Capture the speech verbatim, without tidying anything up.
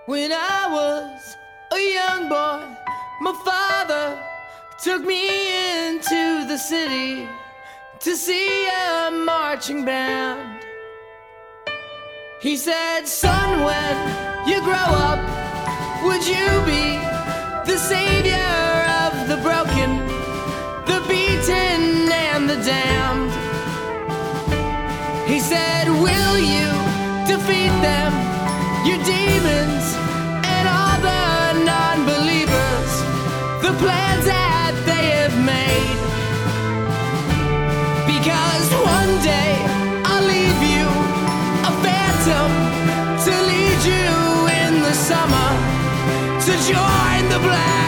When I was a young boy, my father took me into the city to see a marching band. He said, son, when you grow up, would you be the savior of the broken, the beaten, and the damned? He said, will you defeat them, your demons, and all the non-believers, the plans that they have made? Because one day I'll leave you a phantom to lead you in the summer to join the black.